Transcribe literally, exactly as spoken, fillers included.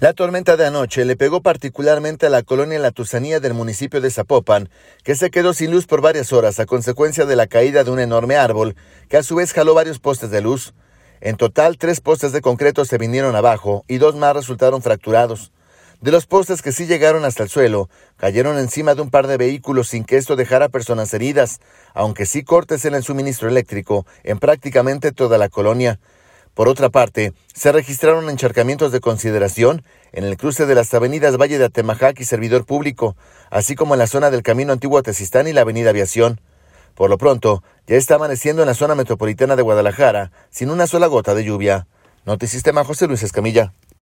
La tormenta de anoche le pegó particularmente a la colonia La Tusanía del municipio de Zapopan, que se quedó sin luz por varias horas a consecuencia de la caída de un enorme árbol, que a su vez jaló varios postes de luz. En total, tres postes de concreto se vinieron abajo y dos más resultaron fracturados. De los postes que sí llegaron hasta el suelo, cayeron encima de un par de vehículos sin que esto dejara personas heridas, aunque sí cortes en el suministro eléctrico en prácticamente toda la colonia. Por otra parte, se registraron encharcamientos de consideración en el cruce de las avenidas Valle de Atemajac y Servidor Público, así como en la zona del Camino Antiguo a Tezistán y la avenida Aviación. Por lo pronto, ya está amaneciendo en la zona metropolitana de Guadalajara sin una sola gota de lluvia. Notisistema, José Luis Escamilla.